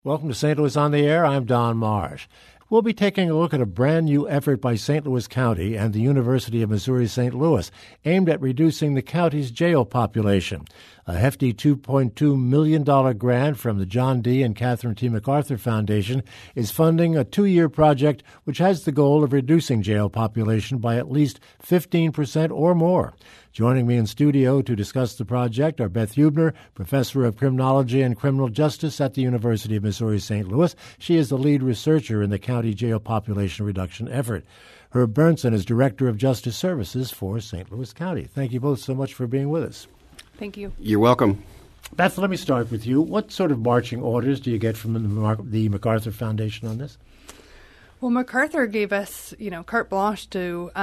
Welcome to St. Louis on the Air. I'm Don Marsh. We'll be taking a look at a brand new effort by St. Louis County and the University of Missouri-St. Louis aimed at reducing the county's jail population. A hefty $2.2 million grant from the John D. and Catherine T. MacArthur Foundation is funding a 2-year project which has the goal of reducing jail population by at least 15% or more. Joining me in studio to discuss the project are Beth Huebner, Professor of Criminology and Criminal Justice at the University of Missouri-St. Louis. She is the lead researcher in the county jail population reduction effort. Herb Bernsen is Director of Justice Services for St. Louis County. Thank you both so much for being with us. Thank you. You're welcome. Beth, let me start with you. What sort of marching orders do you get from the MacArthur Foundation on this? Well, MacArthur gave us, carte blanche to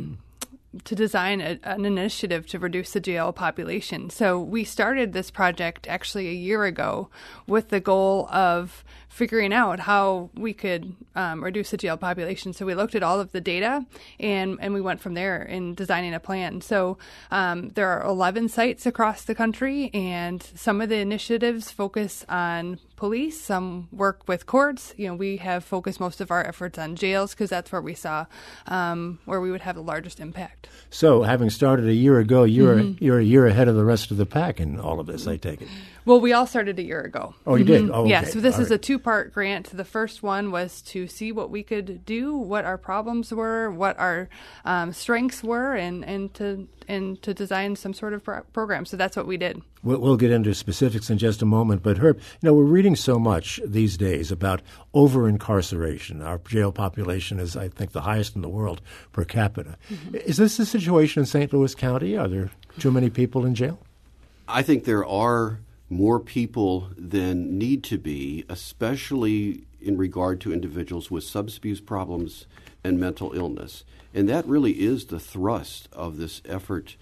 design an initiative to reduce the jail population. So we started this project actually a year ago with the goal of figuring out how we could reduce the jail population. So we looked at all of the data and we went from there in designing a plan. So there are 11 sites across the country, and some of the initiatives focus on police, some work with courts. We have focused most of our efforts on jails because that's where we saw where we would have the largest impact. So having started a year ago, you're a year ahead of the rest of the pack in all of this, I take it. Well, we all started a year ago. Oh, you did? Oh, okay. Yeah, so this is a two-part grant. The first one was to see what we could do, what our problems were, what our strengths were, and to design some sort of program. So that's what we did. We'll get into specifics in just a moment. But Herb, we're reading so much these days about over-incarceration. Our jail population is, I think, the highest in the world per capita. Mm-hmm. Is this the situation in St. Louis County? Are there too many people in jail? I think there are more people than need to be, especially in regard to individuals with substance abuse problems and mental illness. And that really is the thrust of this effort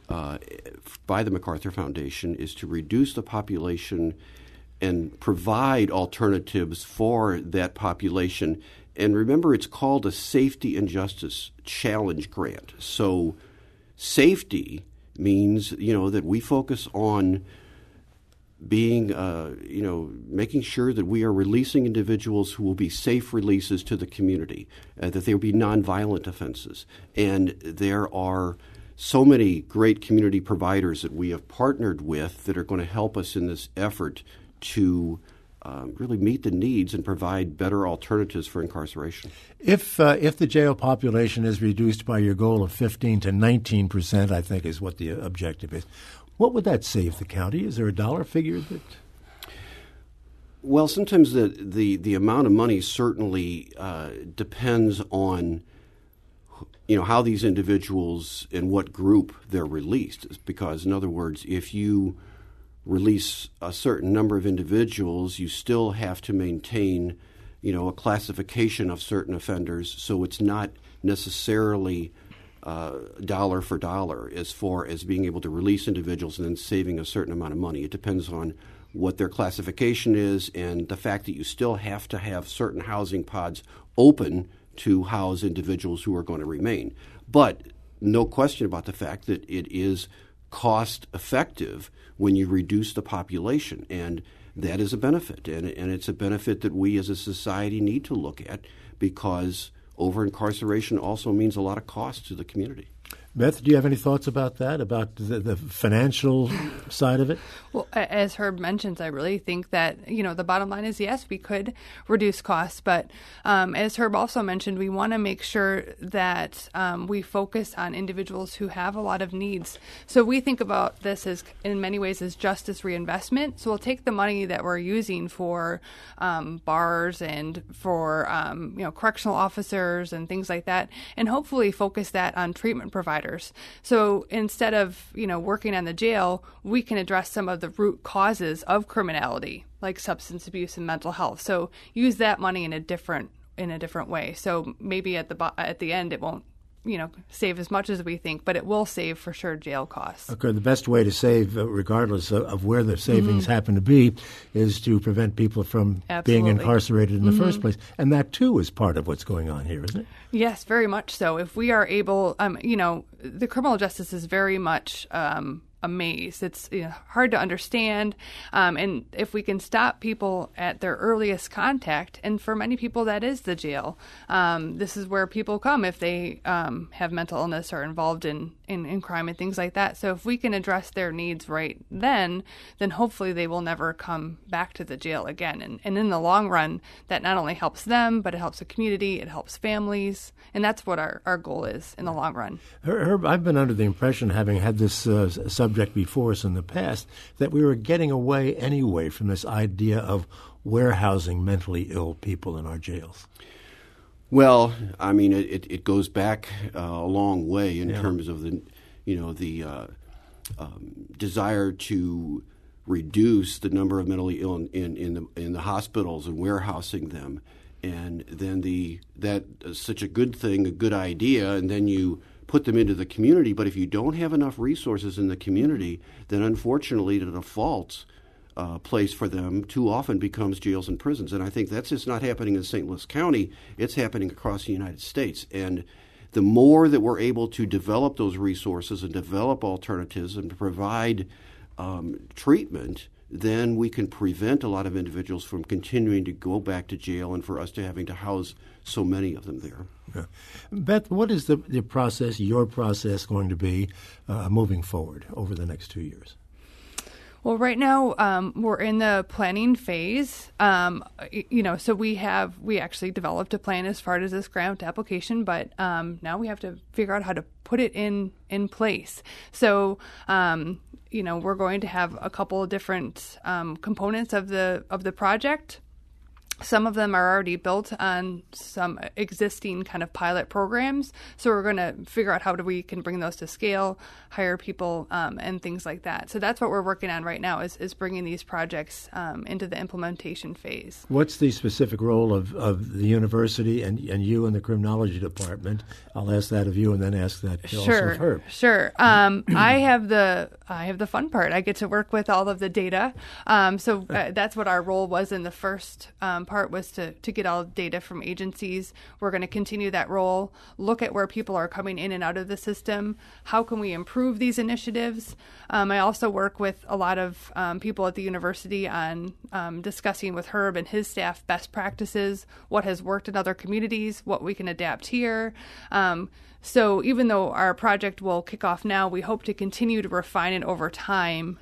by the MacArthur Foundation, is to reduce the population and provide alternatives for that population. And remember, it's called a Safety and Justice Challenge Grant. So safety means, that we focus on being, making sure that we are releasing individuals who will be safe releases to the community, that there will be nonviolent offenses. And there are so many great community providers that we have partnered with that are going to help us in this effort to really meet the needs and provide better alternatives for incarceration. If the jail population is reduced by your goal of 15 to 19%, I think is what the objective is, what would that save the county? Is there a dollar figure that? Well, sometimes the amount of money certainly depends on how these individuals and what group they're released. Because, in other words, if you release a certain number of individuals, you still have to maintain, a classification of certain offenders. So it's not necessarily dollar for dollar as far as being able to release individuals and then saving a certain amount of money. It depends on what their classification is and the fact that you still have to have certain housing pods open to house individuals who are going to remain. But no question about the fact that it is cost effective when you reduce the population, and that is a benefit, and it's a benefit that we as a society need to look at, because over-incarceration also means a lot of cost to the community. Beth, do you have any thoughts about that, about the financial side of it? Well, as Herb mentions, I really think that, the bottom line is, yes, we could reduce costs. But as Herb also mentioned, we want to make sure that we focus on individuals who have a lot of needs. So we think about this as, in many ways, as justice reinvestment. So we'll take the money that we're using for bars and for, correctional officers and things like that, and hopefully focus that on treatment providers. So instead of, working on the jail, we can address some of the root causes of criminality, like substance abuse and mental health. So use that money in a different way. So maybe at the end it won't, save as much as we think, but it will save for sure jail costs. Okay, the best way to save, regardless of where the savings happen to be, is to prevent people from being incarcerated in the first place. And that, too, is part of what's going on here, isn't it? Yes, very much so. If we are able, the criminal justice is very much a maze. It's hard to understand, and if we can stop people at their earliest contact, and for many people that is the jail. This is where people come if they have mental illness or involved in crime and things like that. So if we can address their needs right then hopefully they will never come back to the jail again. And in the long run, that not only helps them, but it helps the community, it helps families, and that's what our goal is in the long run. Herb, I've been under the impression, having had this subject before us in the past, that we were getting away anyway from this idea of warehousing mentally ill people in our jails. Well, I mean, it goes back a long way in terms of the desire to reduce the number of mentally ill in the hospitals and warehousing them, and then that is such a good thing, a good idea, and then you put them into the community. But if you don't have enough resources in the community, then unfortunately the default place for them too often becomes jails and prisons. And I think that's just not happening in St. Louis County. It's happening across the United States. And the more that we're able to develop those resources and develop alternatives and provide treatment, then we can prevent a lot of individuals from continuing to go back to jail and for us to having to house so many of them there. Yeah. Beth, what is the process, your process, going to be moving forward over the next 2 years? Well, right now we're in the planning phase. So we actually developed a plan as far as this grant application, but now we have to figure out how to put it in place. So, we're going to have a couple of different components of the project. Some of them are already built on some existing kind of pilot programs. So we're going to figure out how we can bring those to scale, hire people, and things like that. So that's what we're working on right now is bringing these projects into the implementation phase. What's the specific role of the university and you in the criminology department? I'll ask that of you and then ask that also of Herb. Sure. I have the fun part. I get to work with all of the data. So that's what our role was in the first part, was to get all the data from agencies. We're going to continue that role, look at where people are coming in and out of the system. How can we improve these initiatives? I also work with a lot of people at the university on discussing with Herb and his staff best practices, what has worked in other communities, what we can adapt here. So even though our project will kick off now, we hope to continue to refine it over time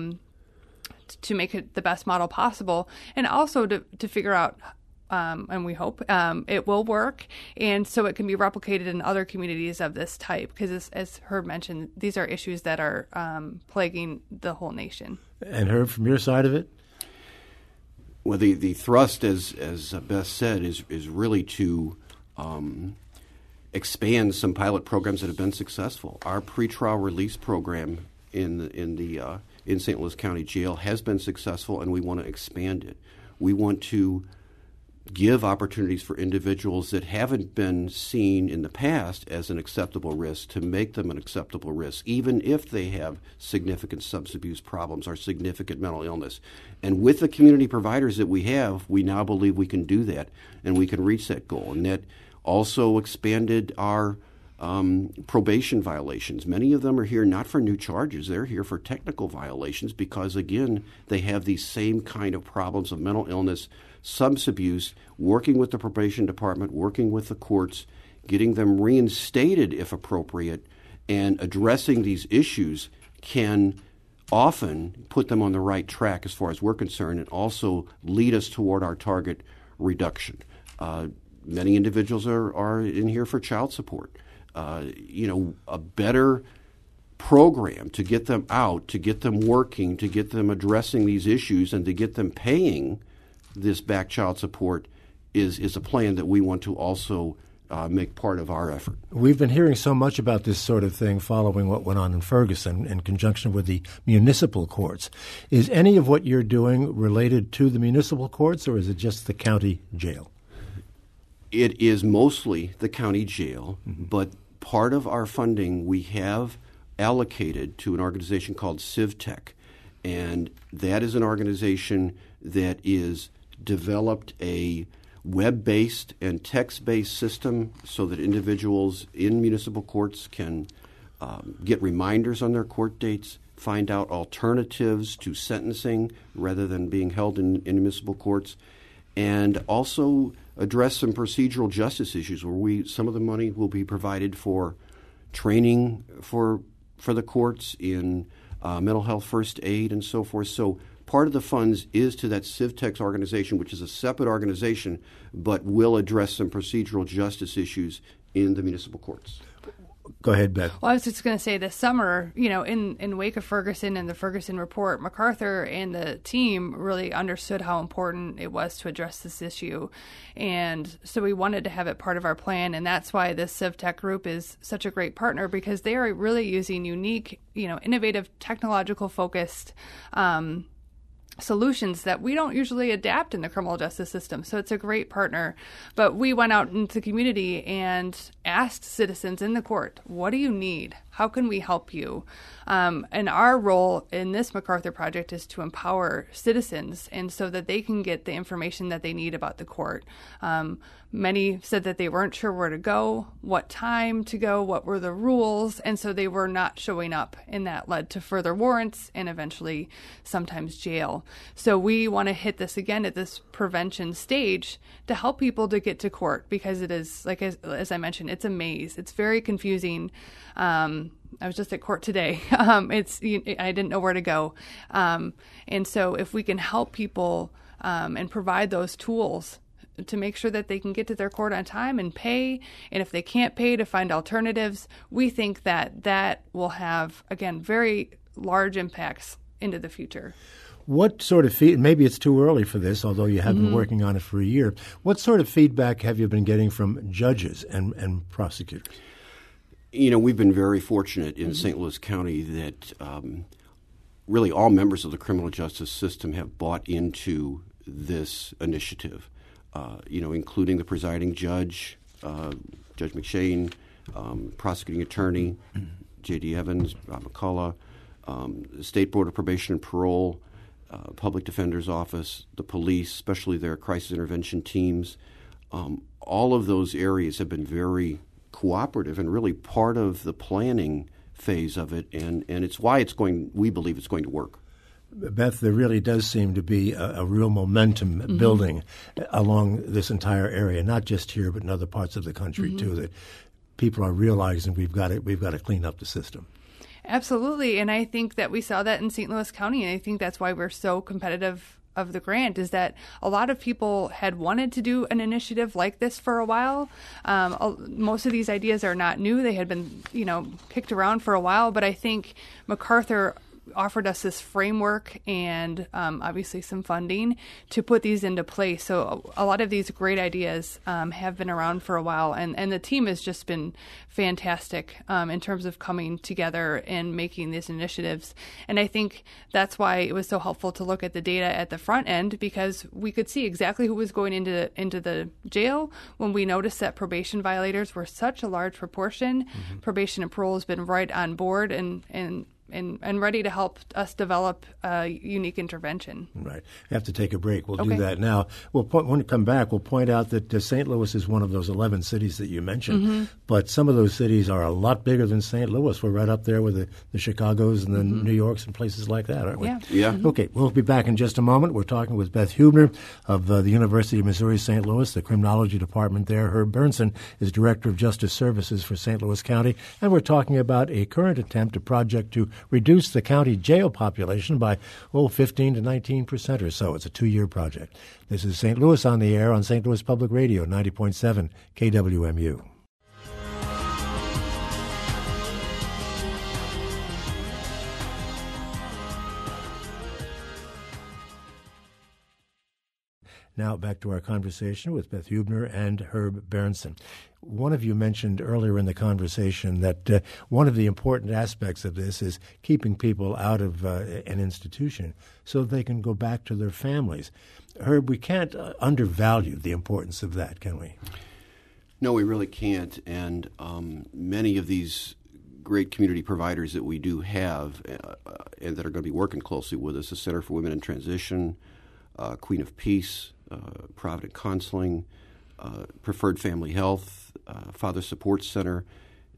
to make it the best model possible, and also to figure out, and we hope it will work, and so it can be replicated in other communities of this type, because as Herb mentioned, these are issues that are plaguing the whole nation. And Herb, from your side of it? Well, the thrust, as Beth said, is really to expand some pilot programs that have been successful. Our pretrial release program in St. Louis County Jail has been successful, and we want to expand it. We want to give opportunities for individuals that haven't been seen in the past as an acceptable risk to make them an acceptable risk, even if they have significant substance abuse problems or significant mental illness. And with the community providers that we have, we now believe we can do that, and we can reach that goal. And that also expanded our probation violations. Many of them are here not for new charges. They're here for technical violations because, again, they have these same kind of problems of mental illness, substance abuse, working with the probation department, working with the courts, getting them reinstated if appropriate, and addressing these issues can often put them on the right track as far as we're concerned, and also lead us toward our target reduction. Many individuals are in here for child support. A better program to get them out, to get them working, to get them addressing these issues, and to get them paying this back child support is a plan that we want to also make part of our effort. We've been hearing so much about this sort of thing following what went on in Ferguson in conjunction with the municipal courts. Is any of what you're doing related to the municipal courts, or is it just the county jail? It is mostly the county jail, but part of our funding we have allocated to an organization called CivTech, and that is an organization that is developed a web-based and text-based system so that individuals in municipal courts can get reminders on their court dates, find out alternatives to sentencing rather than being held in municipal courts, and also address some procedural justice issues where some of the money will be provided for training for the courts in mental health first aid and so forth. So part of the funds is to that CivTech organization, which is a separate organization, but will address some procedural justice issues in the municipal courts. Go ahead, Beth. Well, I was just going to say this summer, in wake of Ferguson and the Ferguson report, MacArthur and the team really understood how important it was to address this issue. And so we wanted to have it part of our plan. And that's why this CivTech group is such a great partner, because they are really using unique, innovative, technological focused solutions that we don't usually adapt in the criminal justice system. So it's a great partner. But we went out into the community and asked citizens in the court, what do you need? How can we help you? And our role in this MacArthur project is to empower citizens, and so that they can get the information that they need about the court. Many said that they weren't sure where to go, what time to go, what were the rules, and so they were not showing up, and that led to further warrants and eventually sometimes jail. So we want to hit this again at this prevention stage to help people to get to court, because it is, like as I mentioned, it's a maze. It's very confusing. I was just at court today. I didn't know where to go. And so if we can help people and provide those tools to make sure that they can get to their court on time and pay, and if they can't pay, to find alternatives, we think that will have, again, very large impacts into the future. What sort of maybe it's too early for this, although you have been working on it for a year. What sort of feedback have you been getting from judges and prosecutors? We've been very fortunate in St. Louis County that really all members of the criminal justice system have bought into this initiative, including the presiding judge, Judge McShane, prosecuting attorney, J.D. Evans, Rob McCullough, the State Board of Probation and Parole, Public Defender's Office, the police, especially their crisis intervention teams. All of those areas have been very cooperative and really part of the planning phase of it, and it's why we believe it's going to work. Beth, there really does seem to be a real momentum building along this entire area, not just here but in other parts of the country too, that people are realizing we've got to clean up the system. Absolutely, and I think that we saw that in St. Louis County, and I think that's why we're so competitive of the grant, is that a lot of people had wanted to do an initiative like this for a while. Most of these ideas are not new. They had been, kicked around for a while, but I think MacArthur offered us this framework and obviously some funding to put these into place. So a lot of these great ideas have been around for a while, and the team has just been fantastic in terms of coming together and making these initiatives. And I think that's why it was so helpful to look at the data at the front end, because we could see exactly who was going into the jail when we noticed that probation violators were such a large proportion. Probation and parole has been right on board and ready to help us develop a unique intervention. Right. I have to take a break. We'll do that now. When we come back, we'll point out that St. Louis is one of those 11 cities that you mentioned, but some of those cities are a lot bigger than St. Louis. We're right up there with the Chicagos and the New Yorks and places like that, aren't we? Yeah. Okay, we'll be back in just a moment. We're talking with Beth Hubner of the University of Missouri St. Louis, the criminology department there. Herb Bernsen is Director of Justice Services for St. Louis County, and we're talking about a current attempt, a project to reduce the county jail population by 15 to 19% or so. It's a 2-year project. This is St. Louis on the air on St. Louis Public Radio, 90.7 KWMU. Now back to our conversation with Beth Hubner and Herb Bernsen. One of you mentioned earlier in the conversation that one of the important aspects of this is keeping people out of an institution so they can go back to their families. Herb, we can't undervalue the importance of that, can we? No, we really can't. And many of these great community providers that we do have and that are going to be working closely with us, the Center for Women in Transition, Queen of Peace, Provident Counseling, Preferred Family Health, Father Support Center,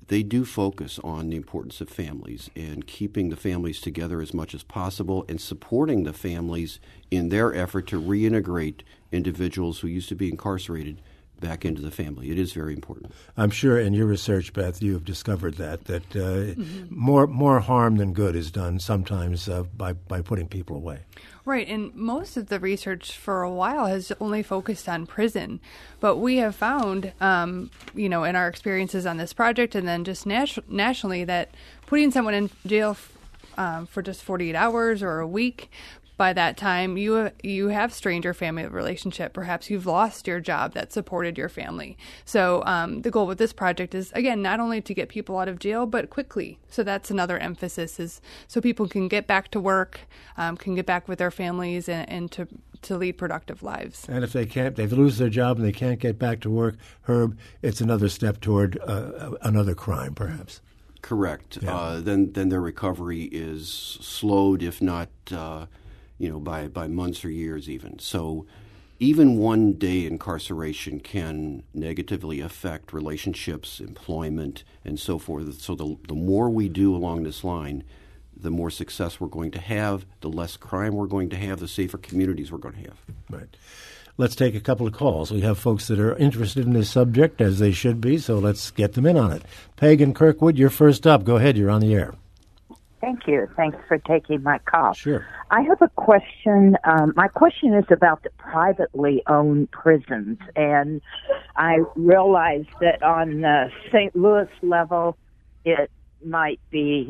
they do focus on the importance of families and keeping the families together as much as possible and supporting the families in their effort to reintegrate individuals who used to be incarcerated back into the family. It is very important. I'm sure in your research, Beth, you have discovered that more harm than good is done sometimes by putting people away. Right, and most of the research for a while has only focused on prison. But we have found, in our experiences on this project and then just nationally, that putting someone in jail for just 48 hours or a week, by that time, you have strained your family relationship. Perhaps you've lost your job that supported your family. So the goal with this project is, again, not only to get people out of jail, but quickly. So that's another emphasis, is so people can get back to work, can get back with their families, and to lead productive lives. And if they lose their job and they can't get back to work, Herb, it's another step toward another crime, perhaps. Correct. Yeah. Then their recovery is slowed, if not by months or years even. So even one day incarceration can negatively affect relationships, employment, and so forth. So the more we do along this line, the more success we're going to have, the less crime we're going to have, the safer communities we're going to have. Right. Let's take a couple of calls. We have folks that are interested in this subject, as they should be, so let's get them in on it. Peg in Kirkwood, you're first up. Go ahead. You're on the air. Thank you. Thanks for taking my call. Sure. I have a question. My question is about the privately owned prisons. And I realize that on the St. Louis level, it might be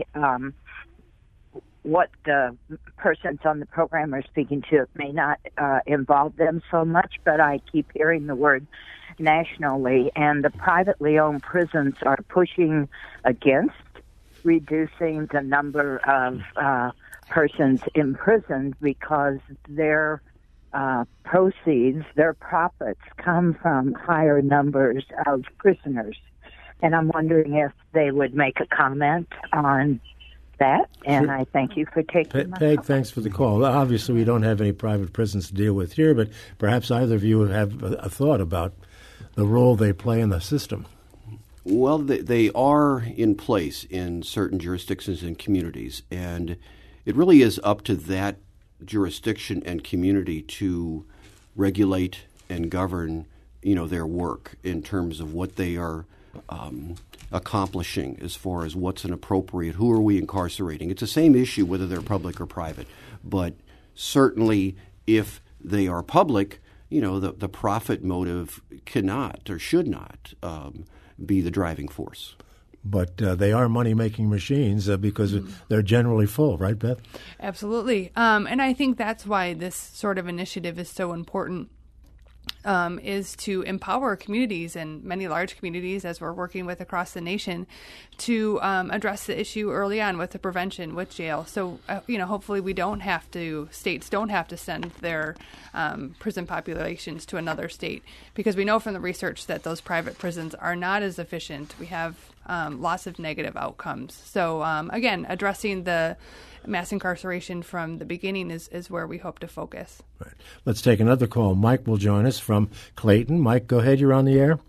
what the persons on the program are speaking to. It may not involve them so much, but I keep hearing the word nationally. And the privately owned prisons are pushing against reducing the number of persons imprisoned because their proceeds, their profits come from higher numbers of prisoners. And I'm wondering if they would make a comment on that. And Sure. I thank you for taking my Peg, call. thanks for the call. Obviously, we don't have any private prisons to deal with here, but perhaps either of you have a thought about the role they play in the system. Well, they are in place in certain jurisdictions and communities, and it really is up to that jurisdiction and community to regulate and govern, their work in terms of what they are accomplishing as far as what's an appropriate, who are we incarcerating. It's the same issue whether they're public or private, but certainly if they are public, the profit motive cannot or should not be the driving force. But they are money-making machines because they're generally full, right, Beth? Absolutely. And I think that's why this sort of initiative is so important, is to empower communities, and many large communities, as we're working with across the nation, to address the issue early on with the prevention, with jail. So, hopefully states don't have to send their prison populations to another state, because we know from the research that those private prisons are not as efficient. We have lots of negative outcomes. So, again, addressing the mass incarceration from the beginning is where we hope to focus. Right. Let's take another call. Mike will join us from Clayton. Mike, go ahead. You're on the air.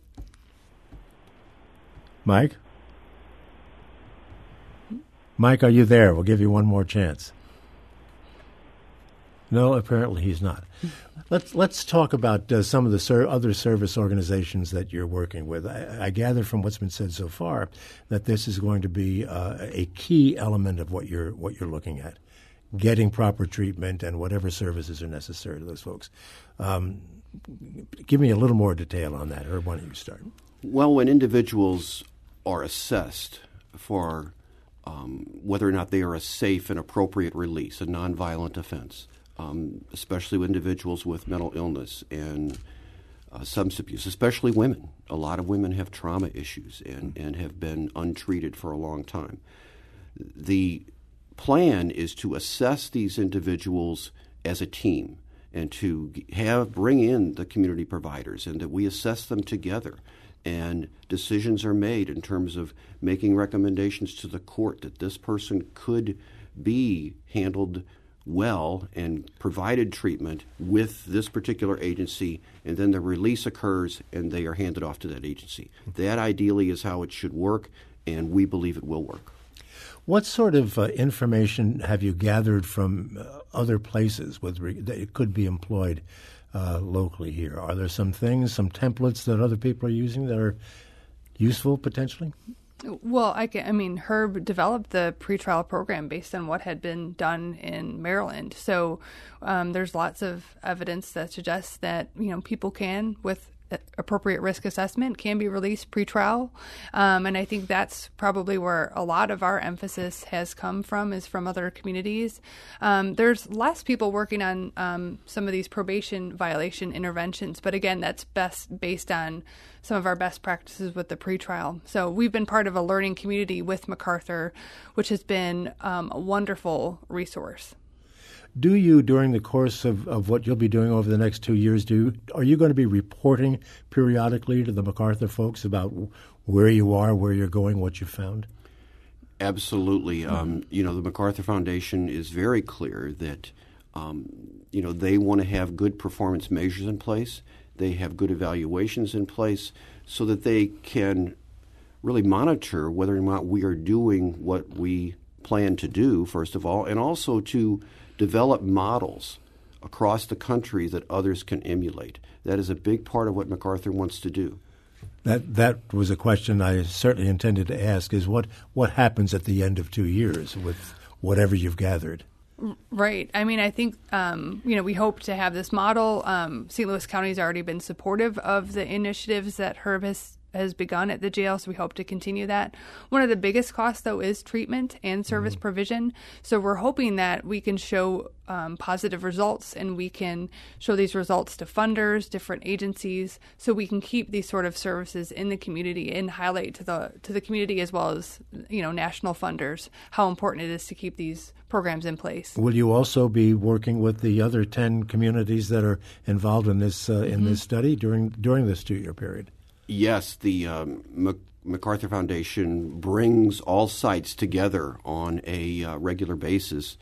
Mike? Mike, are you there? We'll give you one more chance. No, apparently he's not. Let's talk about some of the other service organizations that you're working with. I gather from what's been said so far that this is going to be a key element of what you're looking at, getting proper treatment and whatever services are necessary to those folks. Give me a little more detail on that. Herb, why don't you start? Well, when individuals are assessed for whether or not they are a safe and appropriate release, a nonviolent offense, especially with individuals with mental illness and substance abuse, especially women. A lot of women have trauma issues and have been untreated for a long time. The plan is to assess these individuals as a team and to bring in the community providers, and that we assess them together. And decisions are made in terms of making recommendations to the court that this person could be handled well and provided treatment with this particular agency, and then the release occurs and they are handed off to that agency. That ideally is how it should work, and we believe it will work. What sort of information have you gathered from other places that it could be employed locally here? Are there some things, some templates that other people are using that are useful potentially? Well, Herb developed the pretrial program based on what had been done in Maryland. So there's lots of evidence that suggests that, people can, with appropriate risk assessment, can be released pretrial. And I think that's probably where a lot of our emphasis has come from, is from other communities. There's less people working on some of these probation violation interventions, but again, that's best based on some of our best practices with the pretrial. So we've been part of a learning community with MacArthur, which has been a wonderful resource. Do you, during the course of what you'll be doing over the next 2 years, are you going to be reporting periodically to the MacArthur folks about where you are, where you're going, what you found? Absolutely. The MacArthur Foundation is very clear that, they want to have good performance measures in place. They have good evaluations in place so that they can really monitor whether or not we are doing what we plan to do, first of all, and also to develop models across the country that others can emulate. That is a big part of what MacArthur wants to do. That was a question I certainly intended to ask, is what happens at the end of 2 years with whatever you've gathered? Right. I think, we hope to have this model. St. Louis County has already been supportive of the initiatives that Herb has begun at the jail, so we hope to continue that. One of the biggest costs, though, is treatment and service provision. So we're hoping that we can show positive results, and we can show these results to funders, different agencies, so we can keep these sort of services in the community and highlight to the community as well as national funders how important it is to keep these programs in place. Will you also be working with the other 10 communities that are involved in this this study during this 2-year period? Yes, the MacArthur Foundation brings all sites together on a regular basis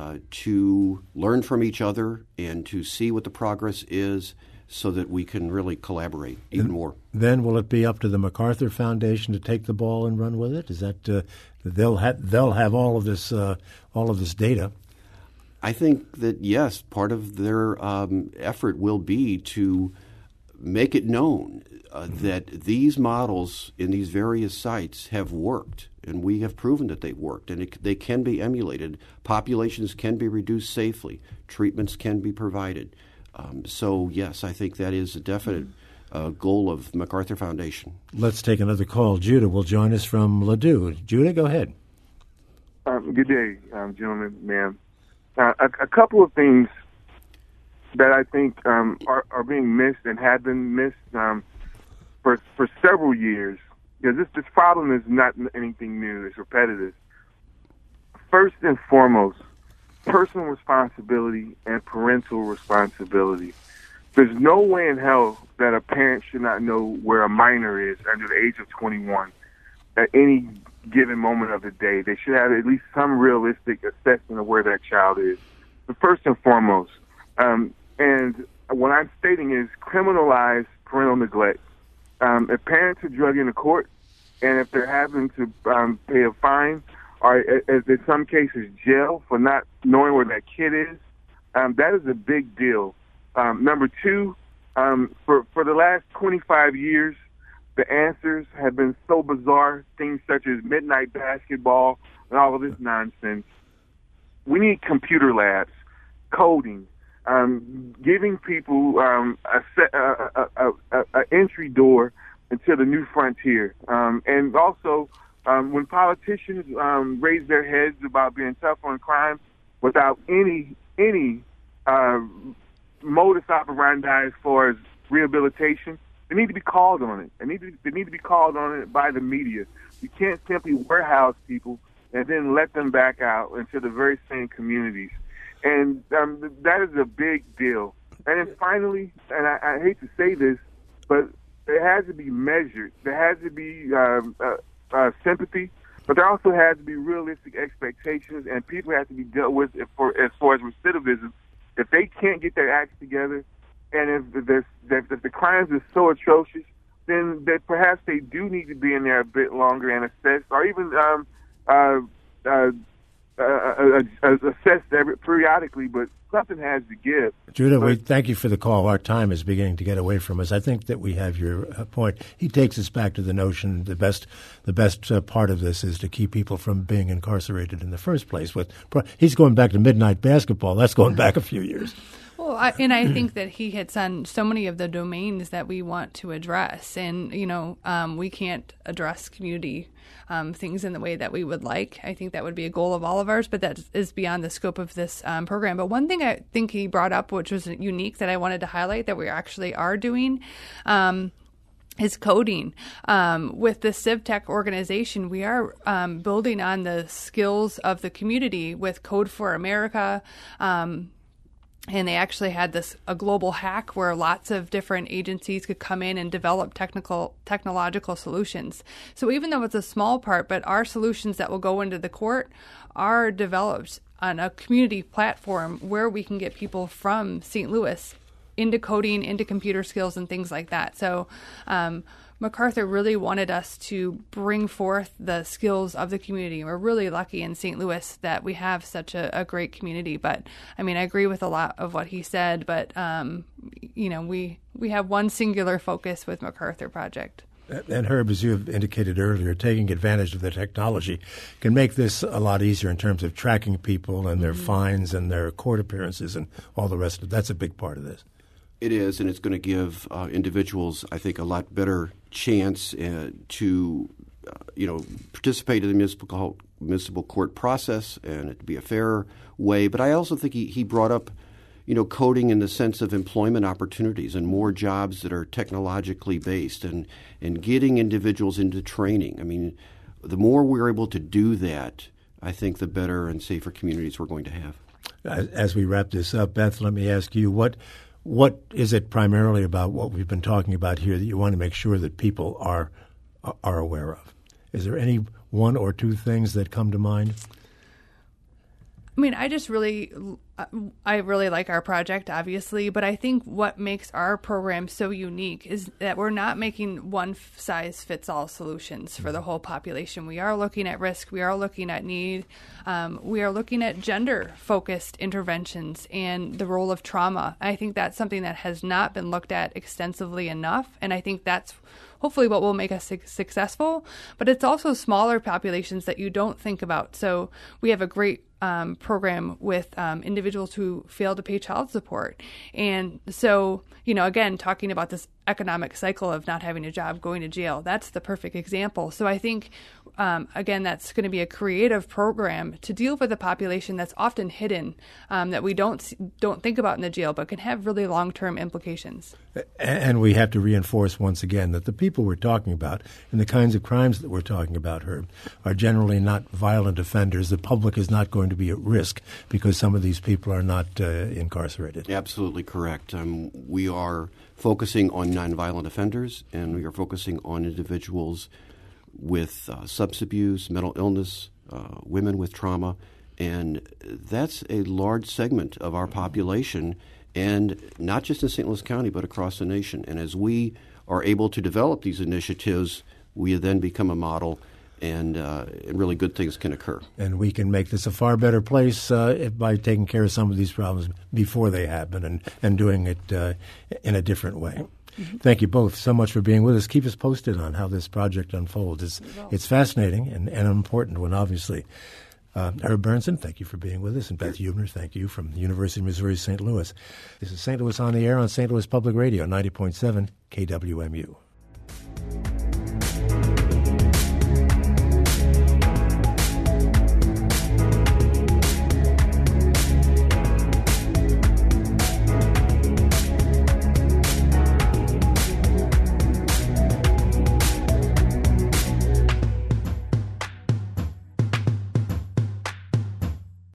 to learn from each other and to see what the progress is so that we can really collaborate even more. Then will it be up to the MacArthur Foundation to take the ball and run with it? Is that they'll have all of this data? I think that, yes, part of their effort will be to make it known that these models in these various sites have worked, and we have proven that they've worked, and they can be emulated. Populations can be reduced safely. Treatments can be provided. So, yes, I think that is a definite goal of MacArthur Foundation. Let's take another call. Judah will join us from Ladue. Judah, go ahead. Good day, gentlemen, ma'am. A couple of things that I think are being missed and have been missed for several years, because this problem is not anything new. It's repetitive. First and foremost, personal responsibility and parental responsibility. There's no way in hell that a parent should not know where a minor is under the age of 21 at any given moment of the day. They should have at least some realistic assessment of where that child is. But first and foremost, and what I'm stating is criminalize parental neglect. If parents are drugged into court, and if they're having to pay a fine, or in some cases jail for not knowing where that kid is, that is a big deal. Number two, for the last 25 years, the answers have been so bizarre, things such as midnight basketball and all of this nonsense. We need computer labs, coding, giving people an entry door into the new frontier. And also, when politicians raise their heads about being tough on crime without any modus operandi as far as rehabilitation, they need to be called on it. They need to be called on it by the media. You can't simply warehouse people and then let them back out into the very same communities. And that is a big deal. And then finally, and I hate to say this, but it has to be measured. There has to be sympathy, but there also has to be realistic expectations, and people have to be dealt with as far as recidivism. If they can't get their acts together, and if the crimes are so atrocious, then that perhaps they do need to be in there a bit longer and assessed, or even assessed periodically, but something has to give. Judah, we thank you for the call. Our time is beginning to get away from us. I think that we have your point. He takes us back to the notion the best part of this is to keep people from being incarcerated in the first place. He's going back to midnight basketball. That's going back a few years. Well, I think that he hits on so many of the domains that we want to address. And, we can't address community things in the way that we would like. I think that would be a goal of all of ours, but that is beyond the scope of this program. But one thing I think he brought up, which was unique that I wanted to highlight that we actually are doing, is coding. With the CivTech organization, we are building on the skills of the community with Code for America. And they actually had a global hack where lots of different agencies could come in and develop technological solutions. So even though it's a small part, but our solutions that will go into the court are developed on a community platform where we can get people from St. Louis into coding, into computer skills and things like that. So MacArthur really wanted us to bring forth the skills of the community. We're really lucky in St. Louis that we have such a great community. But I agree with a lot of what he said. But we have one singular focus with MacArthur Project. And Herb, as you have indicated earlier, taking advantage of the technology can make this a lot easier in terms of tracking people and their fines and their court appearances and all the rest of it. That's a big part of this. It is, and it's going to give individuals, I think, a lot better chance to, participate in the municipal court process and it to be a fair way. But I also think he brought up, coding in the sense of employment opportunities and more jobs that are technologically based and getting individuals into training. The more we're able to do that, I think the better and safer communities we're going to have. As we wrap this up, Beth, let me ask you, what is it primarily about what we've been talking about here that you want to make sure that people are aware of? Is there any one or two things that come to mind? I really like our project, obviously, but I think what makes our program so unique is that we're not making one-size-fits-all solutions for the whole population. We are looking at risk. We are looking at need. We are looking at gender-focused interventions and the role of trauma. I think that's something that has not been looked at extensively enough, and I think that's hopefully what will make us successful. But it's also smaller populations that you don't think about. So we have a great program with individuals who fail to pay child support. And so, again, talking about this economic cycle of not having a job, going to jail, that's the perfect example. So I think, again, that's going to be a creative program to deal with a population that's often hidden, that we don't think about in the jail, but can have really long-term implications. And we have to reinforce once again that the people we're talking about and the kinds of crimes that we're talking about, Herb, are generally not violent offenders. The public is not going to be at risk because some of these people are not incarcerated. Absolutely correct. We are focusing on nonviolent offenders, and we are focusing on individuals with substance abuse, mental illness, women with trauma, and that's a large segment of our population, and not just in St. Louis County, but across the nation. And as we are able to develop these initiatives, we then become a model, and really good things can occur. And we can make this a far better place by taking care of some of these problems before they happen and doing it in a different way. Mm-hmm. Thank you both so much for being with us. Keep us posted on how this project unfolds. It's fascinating and an important one, obviously. Herb Berntsen, thank you for being with us. And Beth Hubner, thank you from the University of Missouri St. Louis. This is St. Louis on the Air on St. Louis Public Radio, 90.7 KWMU.